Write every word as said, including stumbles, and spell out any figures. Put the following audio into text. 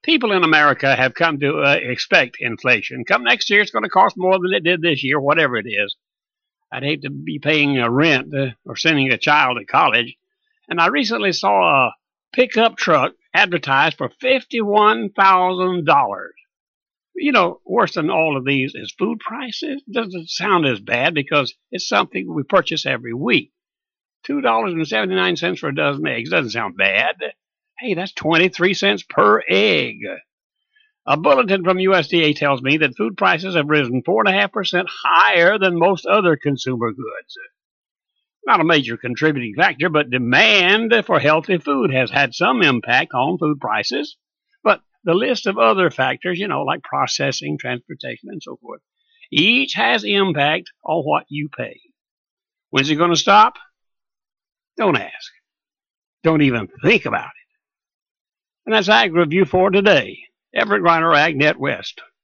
People in America have come to uh, expect inflation. Come next year, it's going to cost more than it did this year, whatever it is. I'd hate to be paying a rent uh, or sending a child to college. And I recently saw a pickup truck advertised for fifty-one thousand dollars. You know, worse than all of these is food prices. It doesn't sound as bad because it's something we purchase every week. two dollars and seventy-nine cents for a dozen eggs doesn't sound bad. Hey, that's twenty-three cents per egg. A bulletin from U S D A tells me that food prices have risen four point five percent higher than most other consumer goods. Not a major contributing factor, but demand for healthy food has had some impact on food prices. But the list of other factors, you know, like processing, transportation, and so forth, each has impact on what you pay. When's it going to stop? Don't ask. Don't even think about it. And that's Ag Review for today. Everett Griner, AgNet West.